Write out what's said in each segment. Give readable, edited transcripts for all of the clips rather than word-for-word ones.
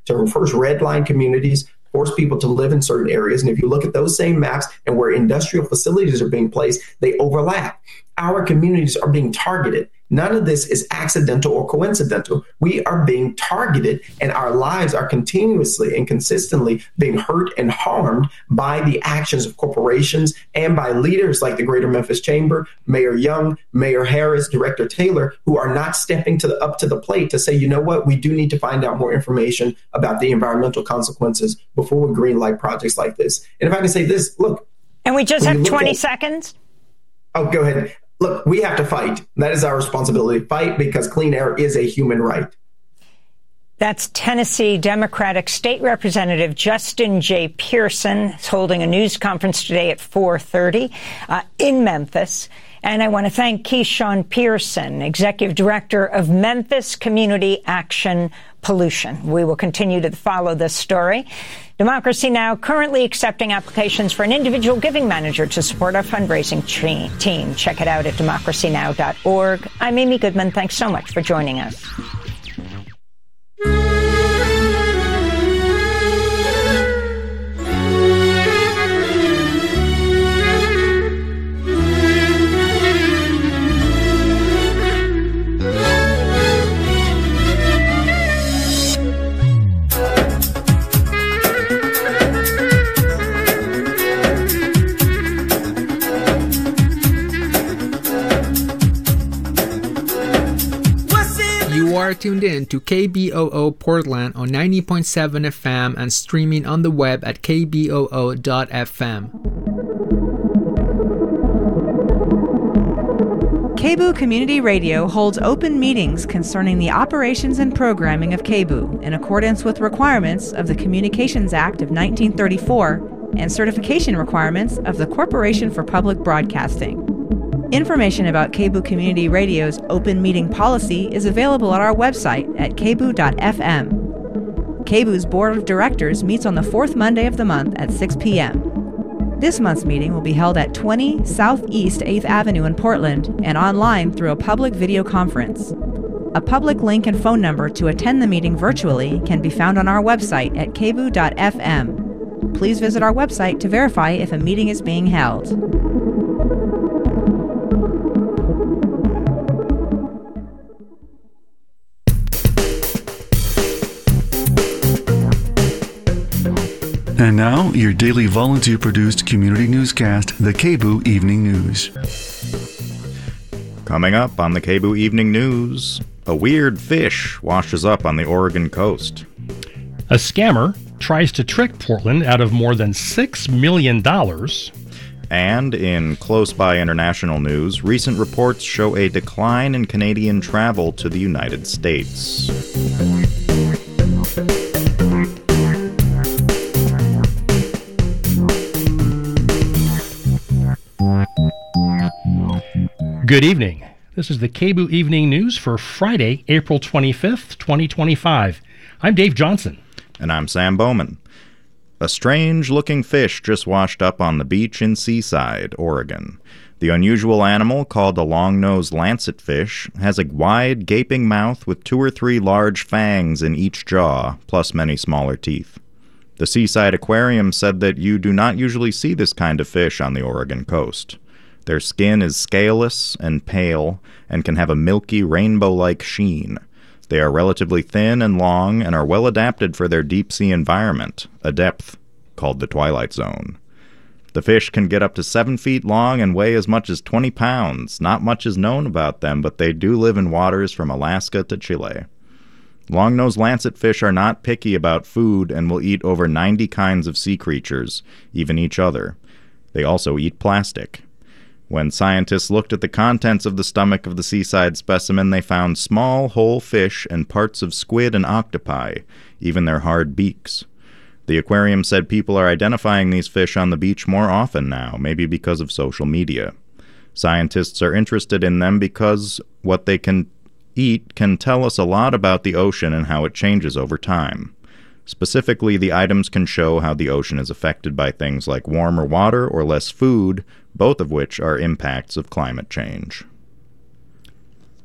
to first redline communities, force people to live in certain areas. And if you look at those same maps and where industrial facilities are being placed, they overlap. Our communities are being targeted. None of this is accidental or coincidental. We are being targeted, and our lives are continuously and consistently being hurt and harmed by the actions of corporations and by leaders like the Greater Memphis Chamber, Mayor Young, Mayor Harris, Director Taylor, who are not stepping up to the plate to say, you know what, we do need to find out more information about the environmental consequences before we greenlight projects like this. And if I can say this, look. And we just have 20 seconds. Oh, go ahead. Look, we have to fight. That is our responsibility. Fight because clean air is a human right. That's Tennessee Democratic State Representative Justin J. Pearson. He's holding a news conference today at 4:30 in Memphis. And I want to thank Keyshawn Pearson, Executive Director of Memphis Community Action Pollution. We will continue to follow this story. Democracy Now! Currently accepting applications for an individual giving manager to support our fundraising team. Check it out at democracynow.org. I'm Amy Goodman. Thanks so much for joining us. You are tuned in to KBOO Portland on 90.7 FM and streaming on the web at kboo.fm. KBOO Community Radio holds open meetings concerning the operations and programming of KBOO in accordance with requirements of the Communications Act of 1934 and certification requirements of the Corporation for Public Broadcasting. Information about KBOO Community Radio's open meeting policy is available at our website at kboo.fm. KBOO's Board of Directors meets on the fourth Monday of the month at 6 p.m. This month's meeting will be held at 20 Southeast 8th Avenue in Portland and online through a public video conference. A public link and phone number to attend the meeting virtually can be found on our website at kboo.fm. Please visit our website to verify if a meeting is being held. And now, your daily volunteer-produced community newscast, the KBOO Evening News. Coming up on the KBOO Evening News, a weird fish washes up on the Oregon coast. A scammer tries to trick Portland out of more than $6 million. And in close-by international news, recent reports show a decline in Canadian travel to the United States. Good evening. This is the KBOO Evening News for Friday, April 25th, 2025. I'm Dave Johnson. And I'm Sam Bowman. A strange-looking fish just washed up on the beach in Seaside, Oregon. The unusual animal, called a long-nosed lancetfish, has a wide, gaping mouth with 2 or 3 large fangs in each jaw, plus many smaller teeth. The Seaside Aquarium said that you do not usually see this kind of fish on the Oregon coast. Their skin is scaleless and pale and can have a milky, rainbow-like sheen. They are relatively thin and long and are well adapted for their deep-sea environment, a depth called the Twilight Zone. The fish can get up to 7 feet long and weigh as much as 20 pounds. Not much is known about them, but they do live in waters from Alaska to Chile. Long-nosed lancetfish are not picky about food and will eat over 90 kinds of sea creatures, even each other. They also eat plastic. When scientists looked at the contents of the stomach of the Seaside specimen, they found small, whole fish and parts of squid and octopi, even their hard beaks. The aquarium said people are identifying these fish on the beach more often now, maybe because of social media. Scientists are interested in them because what they can eat can tell us a lot about the ocean and how it changes over time. Specifically, the items can show how the ocean is affected by things like warmer water or less food, both of which are impacts of climate change.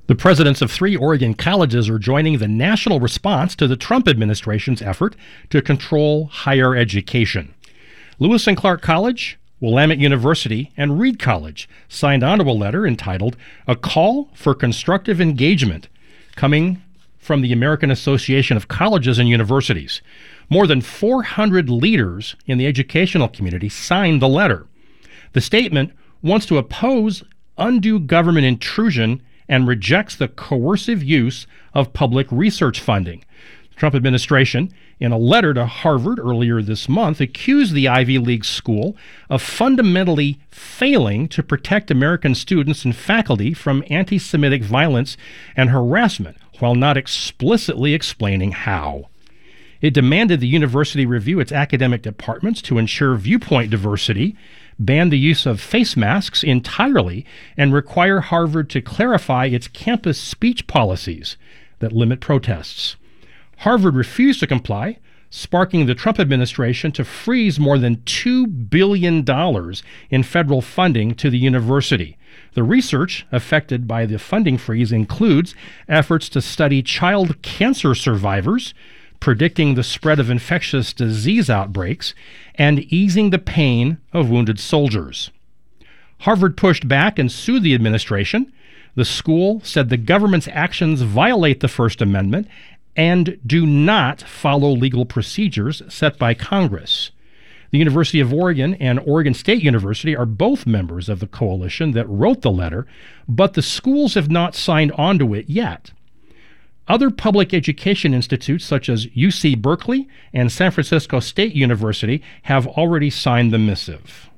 The presidents of 3 Oregon colleges are joining the national response to the Trump administration's effort to control higher education. Lewis and Clark College, Willamette University, and Reed College signed onto a letter entitled "A Call for Constructive Engagement," coming from the American Association of Colleges and Universities. More than 400 leaders in the educational community signed the letter. The statement wants to oppose undue government intrusion and rejects the coercive use of public research funding. The Trump administration, in a letter to Harvard earlier this month, accused the Ivy League school of fundamentally failing to protect American students and faculty from anti-Semitic violence and harassment, while not explicitly explaining how. It demanded the university review its academic departments to ensure viewpoint diversity, ban the use of face masks entirely, and require Harvard to clarify its campus speech policies that limit protests. Harvard refused to comply, sparking the Trump administration to freeze more than $2 billion in federal funding to the university. The research affected by the funding freeze includes efforts to study child cancer survivors, predicting the spread of infectious disease outbreaks, and easing the pain of wounded soldiers. Harvard pushed back and sued the administration. The school said the government's actions violate the First Amendment and do not follow legal procedures set by Congress. The University of Oregon and Oregon State University are both members of the coalition that wrote the letter, but the schools have not signed onto it yet. Other public education institutes such as UC Berkeley and San Francisco State University have already signed the missive.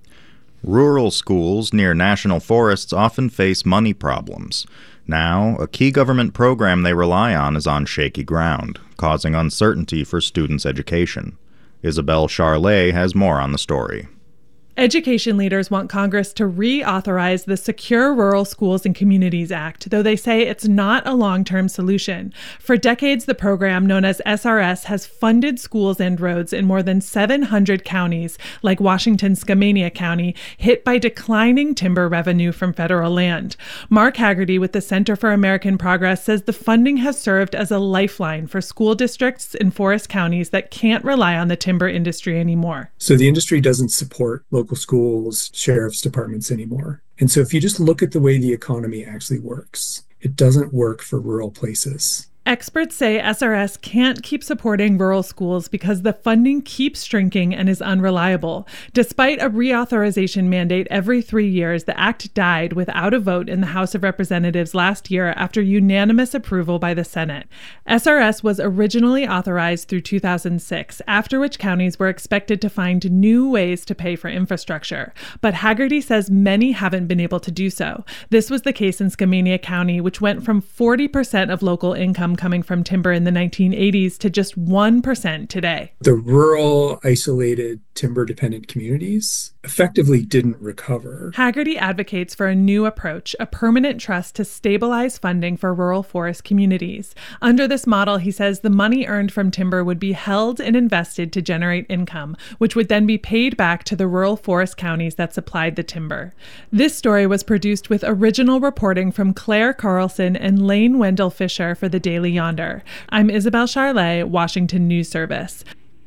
Rural schools near national forests often face money problems. Now, a key government program they rely on is on shaky ground, causing uncertainty for students' education. Isabel Charlet has more on the story. Education leaders want Congress to reauthorize the Secure Rural Schools and Communities Act, though they say it's not a long-term solution. For decades, the program, known as SRS, has funded schools and roads in more than 700 counties, like Washington's Skamania County, hit by declining timber revenue from federal land. Mark Haggerty with the Center for American Progress says the funding has served as a lifeline for school districts in forest counties that can't rely on the timber industry anymore. So the industry doesn't support local schools, sheriff's departments anymore. And so if you just look at the way the economy actually works, it doesn't work for rural places. Experts say SRS can't keep supporting rural schools because the funding keeps shrinking and is unreliable. Despite a reauthorization mandate every 3 years, the act died without a vote in the House of Representatives last year after unanimous approval by the Senate. SRS was originally authorized through 2006, after which counties were expected to find new ways to pay for infrastructure. But Haggerty says many haven't been able to do so. This was the case in Skamania County, which went from 40% of local income coming from timber in the 1980s to just 1% today. The rural, isolated, timber-dependent communities effectively didn't recover. Haggerty advocates for a new approach, a permanent trust to stabilize funding for rural forest communities. Under this model, he says the money earned from timber would be held and invested to generate income, which would then be paid back to the rural forest counties that supplied the timber. This story was produced with original reporting from Claire Carlson and Lane Wendell Fisher for the Daily Yonder. I'm Isabel Charlet, Washington News Service.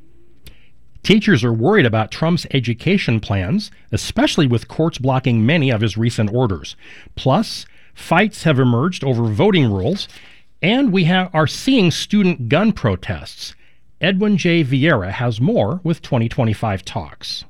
Teachers are worried about Trump's education plans, especially with courts blocking many of his recent orders. Plus, fights have emerged over voting rules, and we are seeing student gun protests. Edwin J. Vieira has more with 2025 Talks.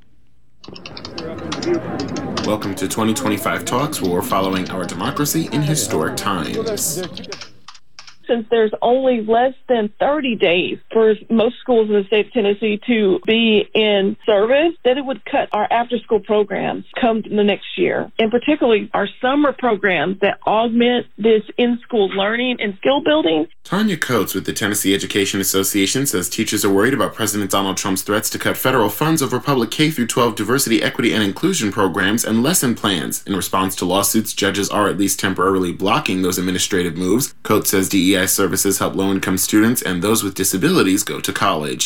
Welcome to 2025 Talks, where we're following our democracy in historic times. Since there's only less than 30 days for most schools in the state of Tennessee to be in service, that it would cut our after-school programs come the next year, and particularly our summer programs that augment this in-school learning and skill building. Tanya Coates with the Tennessee Education Association says teachers are worried about President Donald Trump's threats to cut federal funds over public K-12 diversity, equity, and inclusion programs and lesson plans. In response to lawsuits, judges are at least temporarily blocking those administrative moves. Coates says DEI services help low-income students and those with disabilities go to college.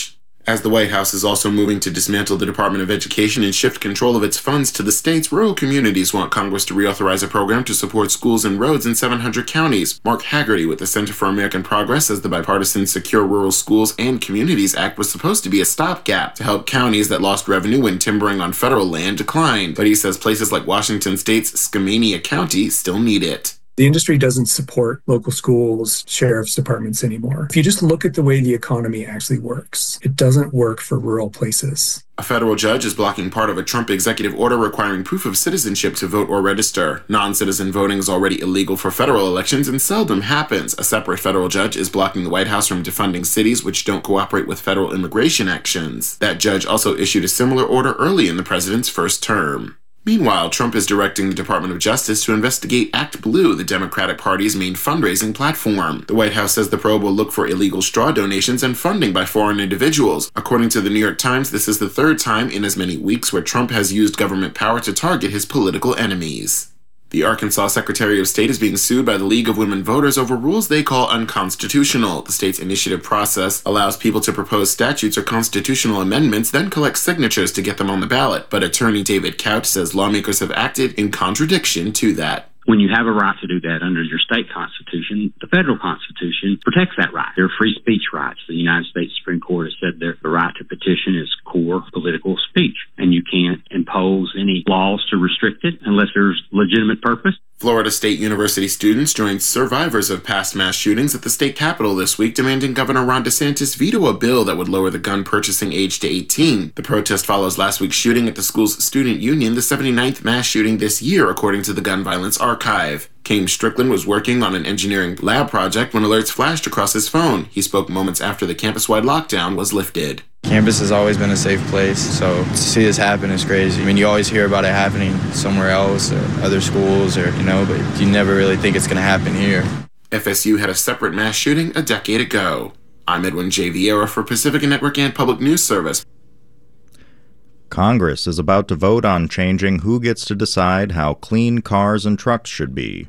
As the White House is also moving to dismantle the Department of Education and shift control of its funds to the states, rural communities want Congress to reauthorize a program to support schools and roads in 700 counties. Mark Haggerty with the Center for American Progress says the bipartisan Secure Rural Schools and Communities Act was supposed to be a stopgap to help counties that lost revenue when timbering on federal land declined. But he says places like Washington State's Skamania County still need it. The industry doesn't support local schools, sheriff's departments anymore. If you just look at the way the economy actually works, it doesn't work for rural places. A federal judge is blocking part of a Trump executive order requiring proof of citizenship to vote or register. Non-citizen voting is already illegal for federal elections and seldom happens. A separate federal judge is blocking the White House from defunding cities which don't cooperate with federal immigration actions. That judge also issued a similar order early in the president's first term. Meanwhile, Trump is directing the Department of Justice to investigate Act Blue, the Democratic Party's main fundraising platform. The White House says the probe will look for illegal straw donations and funding by foreign individuals. According to the New York Times, this is the third time in as many weeks where Trump has used government power to target his political enemies. The Arkansas Secretary of State is being sued by the League of Women Voters over rules they call unconstitutional. The state's initiative process allows people to propose statutes or constitutional amendments, then collect signatures to get them on the ballot. But attorney David Couch says lawmakers have acted in contradiction to that. When you have a right to do that under your state constitution, the federal constitution protects that right. There are free speech rights. The United States Supreme Court has said that the right to petition is core political speech, and you can't impose any laws to restrict it unless there's legitimate purpose. Florida State University students joined survivors of past mass shootings at the state capitol this week, demanding Governor Ron DeSantis veto a bill that would lower the gun purchasing age to 18. The protest follows last week's shooting at the school's student union, the 79th mass shooting this year, according to the Gun Violence Archive. Kame Strickland was working on an engineering lab project when alerts flashed across his phone. He spoke moments after the campus-wide lockdown was lifted. Campus has always been a safe place, so to see this happen is crazy. I mean, you always hear about it happening somewhere else or other schools or, but you never really think it's going to happen here. FSU had a separate mass shooting a decade ago. I'm Edwin J. Vieira for Pacifica Network and Public News Service. Congress is about to vote on changing who gets to decide how clean cars and trucks should be.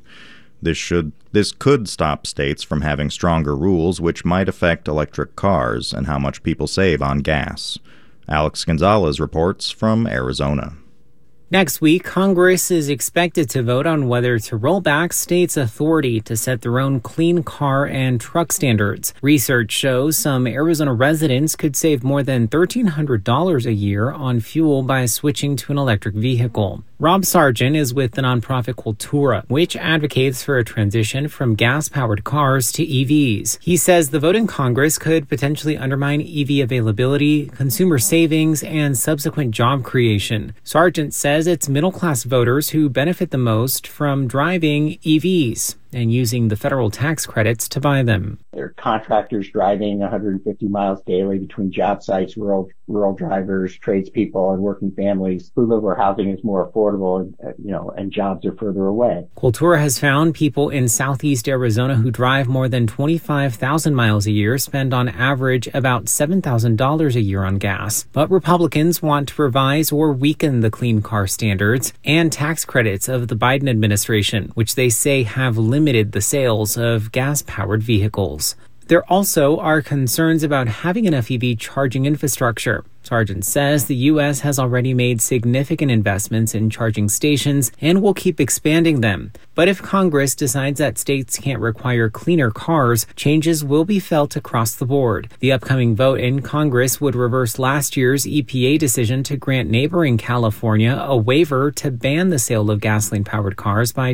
This could stop states from having stronger rules which might affect electric cars and how much people save on gas. Alex Gonzalez reports from Arizona. Next week, Congress is expected to vote on whether to roll back states' authority to set their own clean car and truck standards. Research shows some Arizona residents could save more than $1,300 a year on fuel by switching to an electric vehicle. Rob Sargent is with the nonprofit Cultura, which advocates for a transition from gas-powered cars to EVs. He says the vote in Congress could potentially undermine EV availability, consumer savings, and subsequent job creation. Sargent says it's middle-class voters who benefit the most from driving EVs and using the federal tax credits to buy them. There are contractors driving 150 miles daily between job sites, rural drivers, tradespeople, and working families who live where housing is more affordable and jobs are further away. Cultura has found people in southeast Arizona who drive more than 25,000 miles a year spend on average about $7,000 a year on gas. But Republicans want to revise or weaken the clean car standards and tax credits of the Biden administration, which they say have limited the sales of gas-powered vehicles. There also are concerns about having enough EV charging infrastructure. Sargent says the U.S. has already made significant investments in charging stations and will keep expanding them. But if Congress decides that states can't require cleaner cars, changes will be felt across the board. The upcoming vote in Congress would reverse last year's EPA decision to grant neighboring California a waiver to ban the sale of gasoline-powered cars by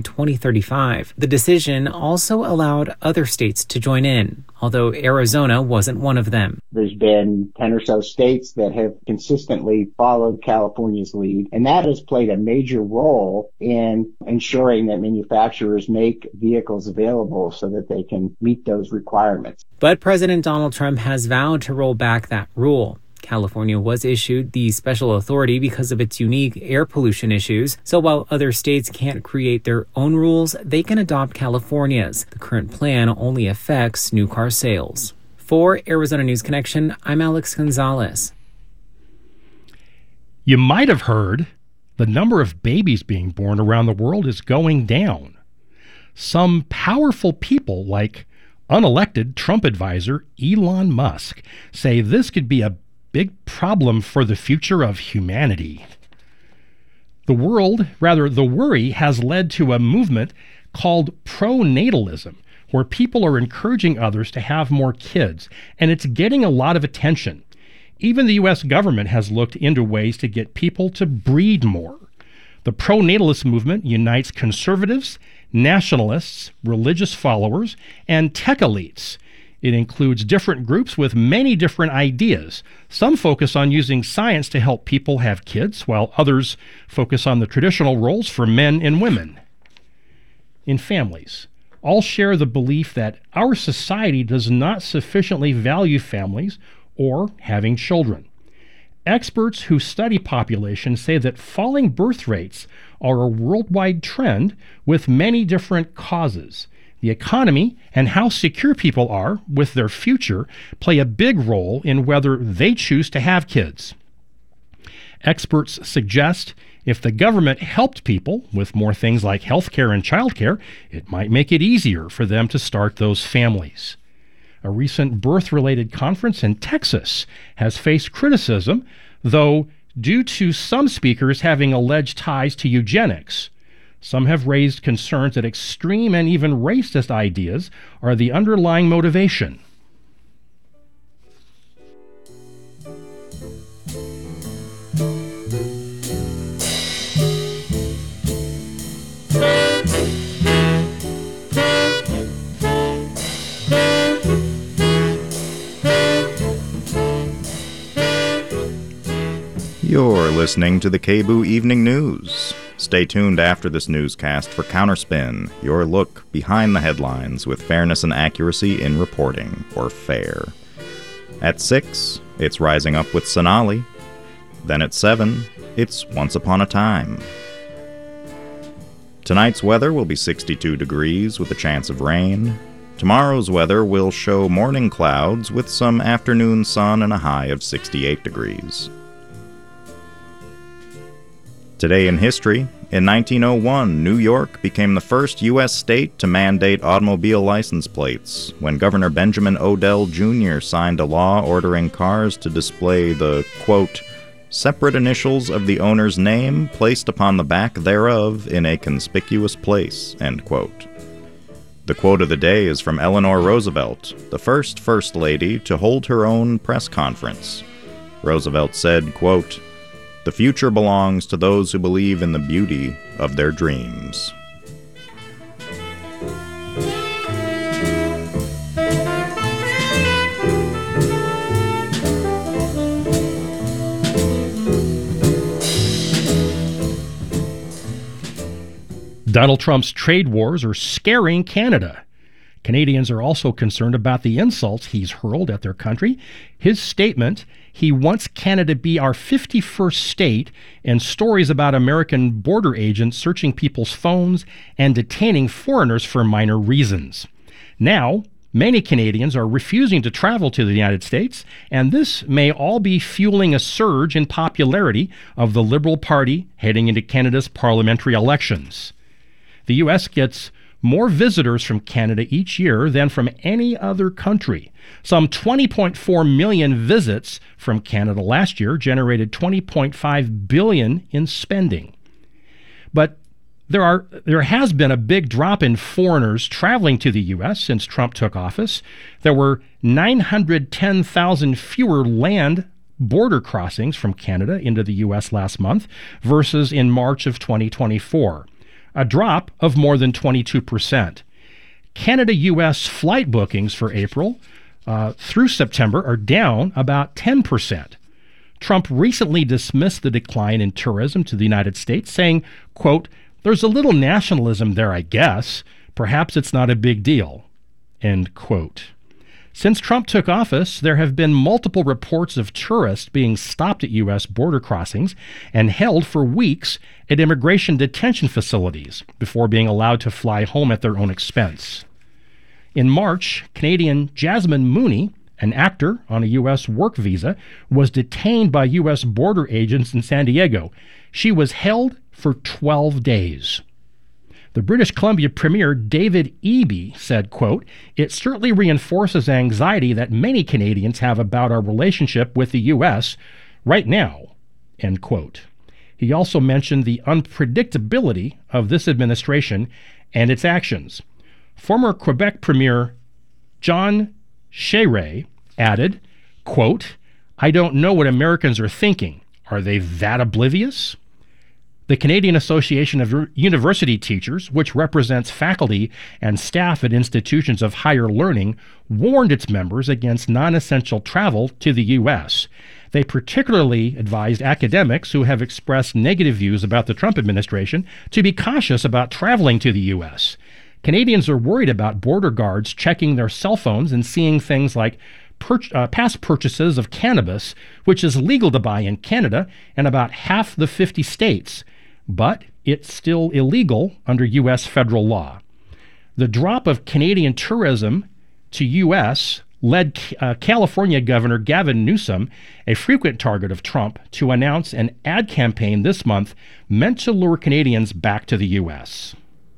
2035. The decision also allowed other states to join in, although Arizona wasn't one of them. There's been 10 or so states that have consistently followed California's lead, and that has played a major role in ensuring that manufacturers make vehicles available so that they can meet those requirements. But President Donald Trump has vowed to roll back that rule. California was issued the special authority because of its unique air pollution issues. So while other states can't create their own rules, they can adopt California's. The current plan only affects new car sales. For Arizona News Connection, I'm Alex Gonzalez. You might have heard the number of babies being born around the world is going down. Some powerful people like unelected Trump advisor Elon Musk say this could be a big problem for the future of humanity. The worry has led to a movement called pronatalism, where people are encouraging others to have more kids, and it's getting a lot of attention. Even the U.S. government has looked into ways to get people to breed more. The pronatalist movement unites conservatives, nationalists, religious followers, and tech elites. It includes different groups with many different ideas. Some focus on using science to help people have kids, while others focus on the traditional roles for men and women in families. All share the belief that our society does not sufficiently value families or having children. Experts who study populations say that falling birth rates are a worldwide trend with many different causes. The economy and how secure people are with their future play a big role in whether they choose to have kids. Experts suggest if the government helped people with more things like healthcare and childcare, it might make it easier for them to start those families. A recent birth-related conference in Texas has faced criticism, though due to some speakers having alleged ties to eugenics. Some have raised concerns that extreme and even racist ideas are the underlying motivation. You're listening to the KBOO Evening News. Stay tuned after this newscast for Counterspin, your look behind the headlines with fairness and accuracy in reporting, or FAIR. At 6, it's Rising Up with Sonali. Then at 7, it's Once Upon a Time. Tonight's weather will be 62 degrees with a chance of rain. Tomorrow's weather will show morning clouds with some afternoon sun and a high of 68 degrees. Today in history, in 1901, New York became the first U.S. state to mandate automobile license plates when Governor Benjamin Odell Jr. signed a law ordering cars to display the, quote, separate initials of the owner's name placed upon the back thereof in a conspicuous place, end quote. The quote of the day is from Eleanor Roosevelt, the first First Lady to hold her own press conference. Roosevelt said, quote, "The future belongs to those who believe in the beauty of their dreams." Donald Trump's trade wars are scaring Canada. Canadians are also concerned about the insults he's hurled at their country. His statement, he wants Canada to be our 51st state, and stories about American border agents searching people's phones and detaining foreigners for minor reasons. Now, many Canadians are refusing to travel to the United States, and this may all be fueling a surge in popularity of the Liberal Party heading into Canada's parliamentary elections. The U.S. gets more visitors from Canada each year than from any other country. Some 20.4 million visits from Canada last year generated $20.5 billion in spending. But there has been a big drop in foreigners traveling to the U.S. since Trump took office. There were 910,000 fewer land border crossings from Canada into the U.S. last month versus in March of 2024. A drop of more than 22%. Canada-U.S. flight bookings for April through September are down about 10%. Trump recently dismissed the decline in tourism to the United States, saying, quote, "There's a little nationalism there, I guess. Perhaps it's not a big deal," end quote. Since Trump took office, there have been multiple reports of tourists being stopped at U.S. border crossings and held for weeks at immigration detention facilities before being allowed to fly home at their own expense. In March, Canadian Jasmine Mooney, an actor on a U.S. work visa, was detained by U.S. border agents in San Diego. She was held for 12 days. The British Columbia Premier David Eby said, quote, "It certainly reinforces anxiety that many Canadians have about our relationship with the U.S. right now," end quote. He also mentioned the unpredictability of this administration and its actions. Former Quebec Premier John Charest added, quote, "I don't know what Americans are thinking. Are they that oblivious?" The Canadian Association of University Teachers, which represents faculty and staff at institutions of higher learning, warned its members against non-essential travel to the U.S. They particularly advised academics who have expressed negative views about the Trump administration to be cautious about traveling to the U.S. Canadians are worried about border guards checking their cell phones and seeing things like past purchases of cannabis, which is legal to buy in Canada and about half the 50 states, but it's still illegal under U.S. federal law. The drop of Canadian tourism to U.S. led California Governor Gavin Newsom, a frequent target of Trump, to announce an ad campaign this month meant to lure Canadians back to the U.S.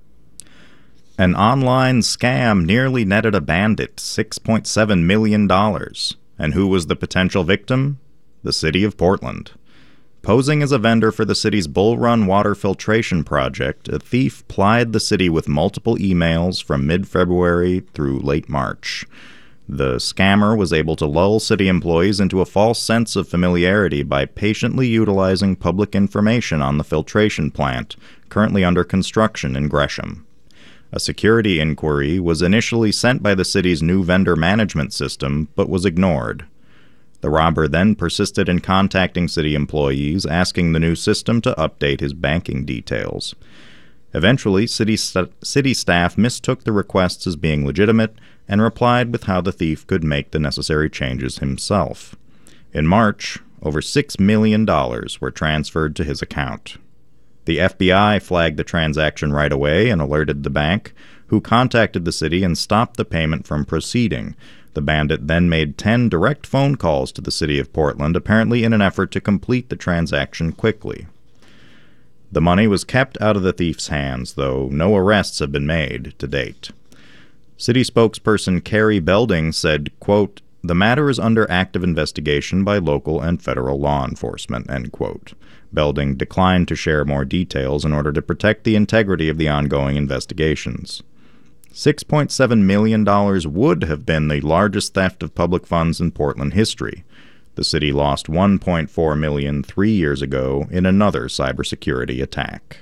An online scam nearly netted a bandit $6.7 million. And who was the potential victim? The city of Portland. Posing as a vendor for the city's Bull Run water filtration project, a thief plied the city with multiple emails from mid-February through late March. The scammer was able to lull city employees into a false sense of familiarity by patiently utilizing public information on the filtration plant, currently under construction in Gresham. A security inquiry was initially sent by the city's new vendor management system, but was ignored. The robber then persisted in contacting city employees, asking the new system to update his banking details. Eventually, city staff mistook the requests as being legitimate and replied with how the thief could make the necessary changes himself. In March, over $6 million were transferred to his account. The FBI flagged the transaction right away and alerted the bank, who contacted the city and stopped the payment from proceeding. The bandit then made 10 direct phone calls to the city of Portland, apparently in an effort to complete the transaction quickly. The money was kept out of the thief's hands, though no arrests have been made to date. City spokesperson Carrie Belding said, quote, "The matter is under active investigation by local and federal law enforcement," end quote. Belding declined to share more details in order to protect the integrity of the ongoing investigations. $6.7 million would have been the largest theft of public funds in Portland history. The city lost $1.4 million 3 years ago in another cybersecurity attack.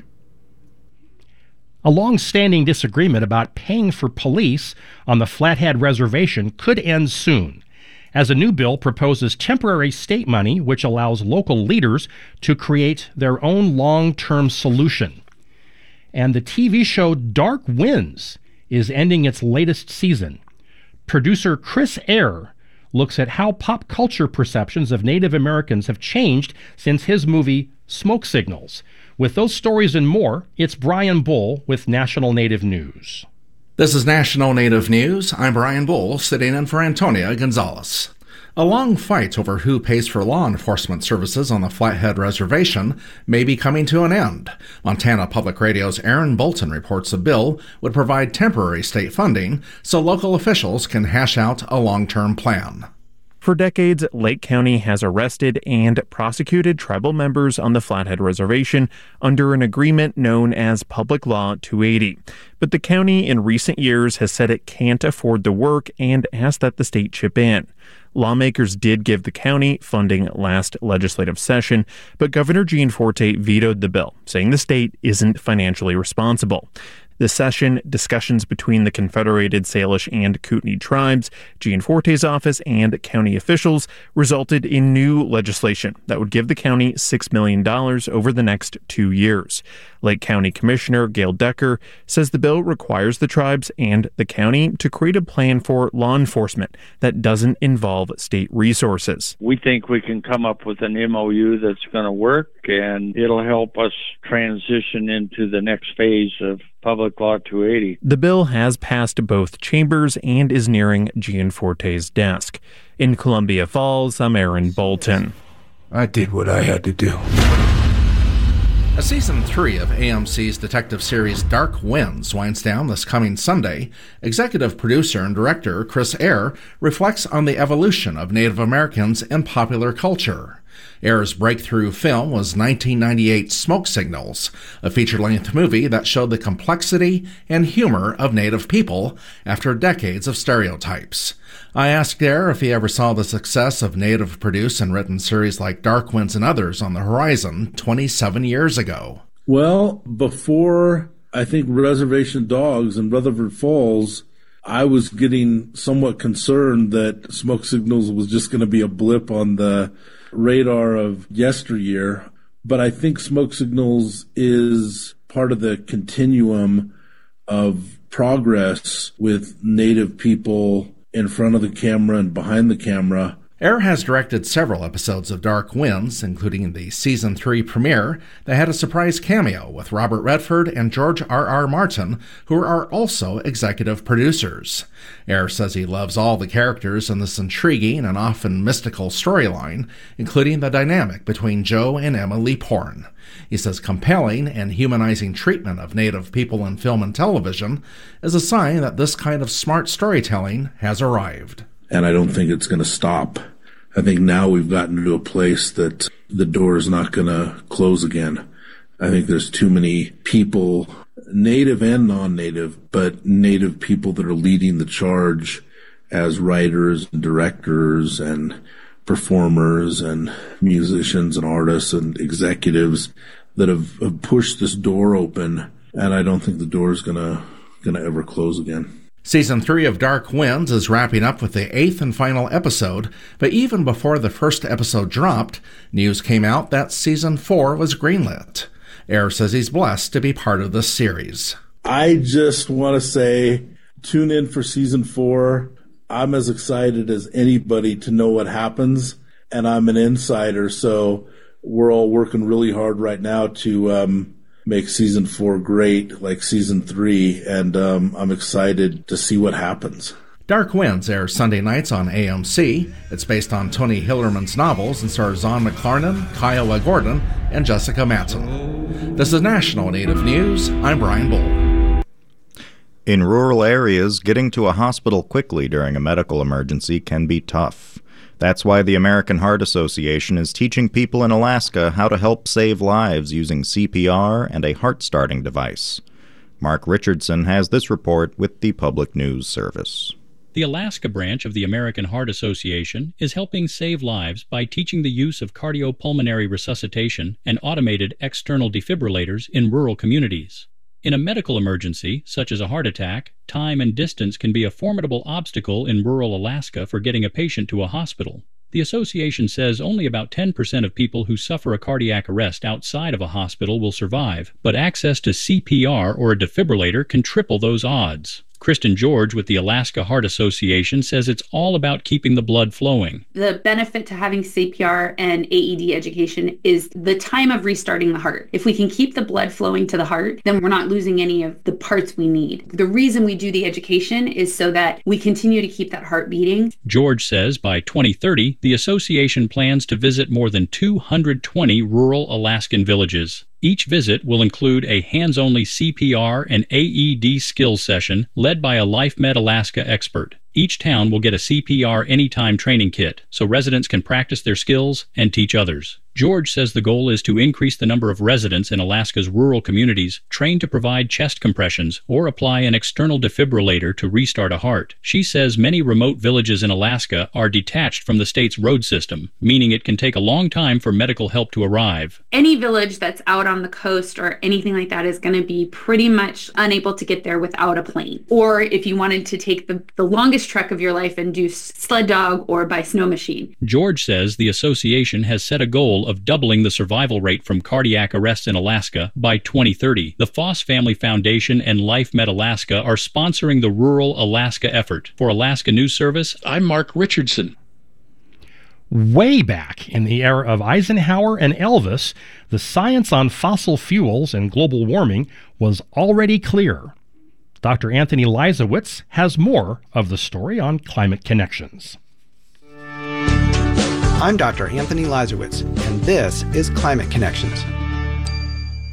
A long-standing disagreement about paying for police on the Flathead Reservation could end soon, as a new bill proposes temporary state money which allows local leaders to create their own long-term solution. And the TV show Dark Winds is ending its latest season. Producer Chris Eyre looks at how pop culture perceptions of Native Americans have changed since his movie Smoke Signals. With those stories and more, it's Brian Bull with National Native News. This is National Native News. I'm Brian Bull, sitting in for Antonia Gonzalez. A long fight over who pays for law enforcement services on the Flathead Reservation may be coming to an end. Montana Public Radio's Aaron Bolton reports a bill would provide temporary state funding so local officials can hash out a long-term plan. For decades, Lake County has arrested and prosecuted tribal members on the Flathead Reservation under an agreement known as Public Law 280. But the county in recent years has said it can't afford the work and asked that the state chip in. Lawmakers did give the county funding last legislative session, but Governor Gianforte vetoed the bill, saying the state isn't financially responsible. This session, discussions between the Confederated Salish and Kootenai tribes, Gianforte's office, and county officials resulted in new legislation that would give the county $6 million over the next 2 years. Lake County Commissioner Gail Decker says the bill requires the tribes and the county to create a plan for law enforcement that doesn't involve state resources. We think we can come up with an MOU that's going to work, and it'll help us transition into the next phase of Public Law 280. The bill has passed both chambers and is nearing Gianforte's desk. In Columbia Falls, I'm Aaron Bolton. I did what I had to do. Season 3 of AMC's detective series Dark Winds winds down this coming Sunday. Executive producer and director Chris Eyre reflects on the evolution of Native Americans in popular culture. Eyre's breakthrough film was 1998's Smoke Signals, a feature-length movie that showed the complexity and humor of Native people after decades of stereotypes. I asked Eyre if he ever saw the success of Native-produced and written series like Dark Winds and others on the horizon 27 years ago. Well, before, I think, Reservation Dogs and Rutherford Falls, I was getting somewhat concerned that Smoke Signals was just going to be a blip on the radar of yesteryear. But I think Smoke Signals is part of the continuum of progress with Native people in front of the camera and behind the camera. Eyre has directed several episodes of Dark Winds, including the Season 3 premiere that had a surprise cameo with Robert Redford and George R.R. Martin, who are also executive producers. Eyre says he loves all the characters in this intriguing and often mystical storyline, including the dynamic between Joe and Emma Leaphorn. He says compelling and humanizing treatment of Native people in film and television is a sign that this kind of smart storytelling has arrived. And I don't think it's going to stop. I think now we've gotten to a place that the door is not going to close again. I think there's too many people, Native and non-Native, but Native people that are leading the charge as writers and directors and performers and musicians and artists and executives that have pushed this door open, and I don't think the door is gonna ever close again. Season 3 of Dark Winds is wrapping up with the 8th and final episode, but even before the first episode dropped, news came out that Season 4 was greenlit. Eyre says he's blessed to be part of this series. I just want to say, tune in for Season 4. I'm as excited as anybody to know what happens, and I'm an insider, so we're all working really hard right now to make Season 4 great, like Season 3, and I'm excited to see what happens. Dark Winds airs Sunday nights on AMC. It's based on Tony Hillerman's novels and stars Zahn McClarnon, Kiowa Gordon, and Jessica Matson. This is National Native News. I'm Brian Bull. In rural areas, getting to a hospital quickly during a medical emergency can be tough. That's why the American Heart Association is teaching people in Alaska how to help save lives using CPR and a heart-starting device. Mark Richardson has this report with the Public News Service. The Alaska branch of the American Heart Association is helping save lives by teaching the use of cardiopulmonary resuscitation and automated external defibrillators in rural communities. In a medical emergency, such as a heart attack, time and distance can be a formidable obstacle in rural Alaska for getting a patient to a hospital. The association says only about 10% of people who suffer a cardiac arrest outside of a hospital will survive, but access to CPR or a defibrillator can triple those odds. Kristen George with the Alaska Heart Association says it's all about keeping the blood flowing. The benefit to having CPR and AED education is the time of restarting the heart. If we can keep the blood flowing to the heart, then we're not losing any of the parts we need. The reason we do the education is so that we continue to keep that heart beating. George says by 2030, the association plans to visit more than 220 rural Alaskan villages. Each visit will include a hands-only CPR and AED skills session led by a LifeMed Alaska expert. Each town will get a CPR Anytime training kit so residents can practice their skills and teach others. George says the goal is to increase the number of residents in Alaska's rural communities trained to provide chest compressions or apply an external defibrillator to restart a heart. She says many remote villages in Alaska are detached from the state's road system, meaning it can take a long time for medical help to arrive. Any village that's out on the coast or anything like that is going to be pretty much unable to get there without a plane. Or if you wanted to take the longest trek of your life and do sled dog or by snow machine. George says the association has set a goal of doubling the survival rate from cardiac arrests in Alaska by 2030. The Foss Family Foundation and LifeMed Alaska are sponsoring the Rural Alaska effort. For Alaska News Service, I'm Mark Richardson. Way back in the era of Eisenhower and Elvis, the science on fossil fuels and global warming was already clear. Dr. Anthony Leisowitz has more of the story on Climate Connections. I'm Dr. Anthony Leisowitz, and this is Climate Connections.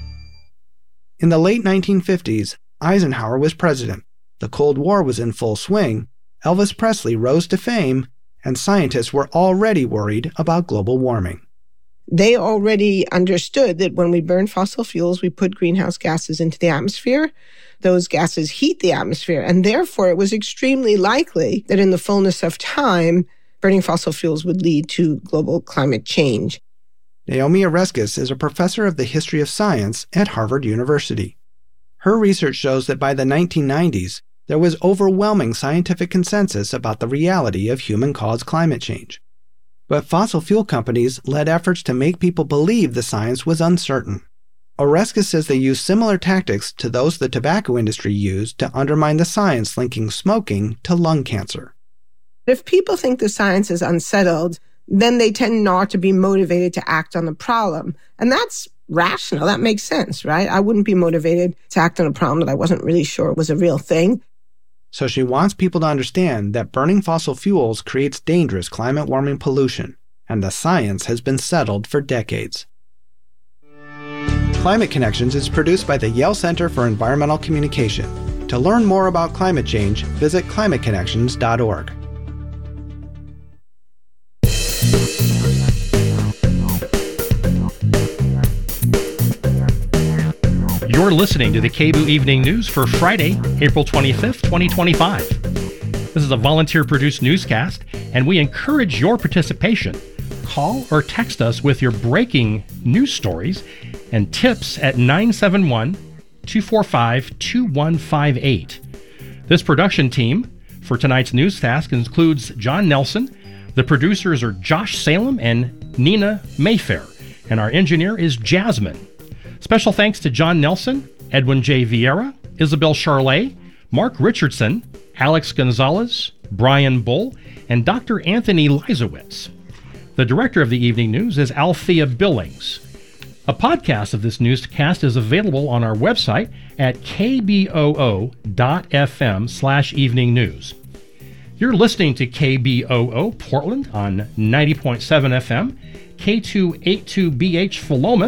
In the late 1950s, Eisenhower was president, the Cold War was in full swing, Elvis Presley rose to fame, and scientists were already worried about global warming. They already understood that when we burn fossil fuels, we put greenhouse gases into the atmosphere. Those gases heat the atmosphere, and therefore it was extremely likely that in the fullness of time, burning fossil fuels would lead to global climate change. Naomi Oreskes is a professor of the history of science at Harvard University. Her research shows that by the 1990s, there was overwhelming scientific consensus about the reality of human-caused climate change. But fossil fuel companies led efforts to make people believe the science was uncertain. Oreskes says they use similar tactics to those the tobacco industry used to undermine the science linking smoking to lung cancer. If people think the science is unsettled, then they tend not to be motivated to act on the problem. And that's rational. That makes sense, right? I wouldn't be motivated to act on a problem that I wasn't really sure was a real thing. So she wants people to understand that burning fossil fuels creates dangerous climate warming pollution, and the science has been settled for decades. Climate Connections is produced by the Yale Center for Environmental Communication. To learn more about climate change, visit climateconnections.org. You're listening to the KBOO Evening News for Friday, April 25th, 2025. This is a volunteer-produced newscast, and we encourage your participation. Call or text us with your breaking news stories and tips at 971-245-2158. This production team for tonight's newscast includes John Nelson. The producers are Josh Salem and Nina Mayfair, and our engineer is Jasmine. Special thanks to John Nelson, Edwin J. Vieira, Isabel Charlet, Mark Richardson, Alex Gonzalez, Brian Bull, and Dr. Anthony Leisowitz. The director of the Evening News is Althea Billings. A podcast of this newscast is available on our website at kboo.fm/evening news. You're listening to KBOO Portland on 90.7 FM, K282BH Philomath